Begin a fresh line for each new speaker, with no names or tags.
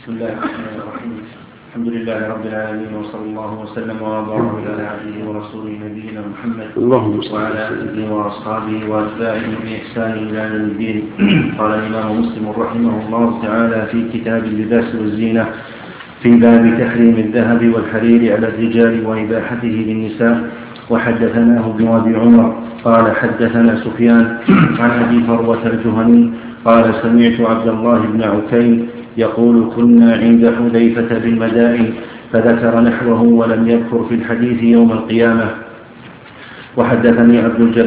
بسم الله الرحمن الرحيم. الحمد لله رب العالمين، وصلى الله وسلم وبارك على عبده ورسوله نبينا محمد وعلى آله وأصحابه وأتباعه بإحسان إلى يوم الدين. قال الإمام مسلم رحمه الله تعالى في كتاب اللباس والزينة في باب تحريم الذهب والحرير على الرجال وإباحته للنساء. وحدثناه ابن أبي عمر قال حدثنا سفيان عن أبي فروة الجهني قال سمعت عبد الله بن عكيم يقول كنا عند حذيفة بالمدائن فذكر نحوه ولم يذكر في الحديث يوم القيامة. وحدثني عبد الجبار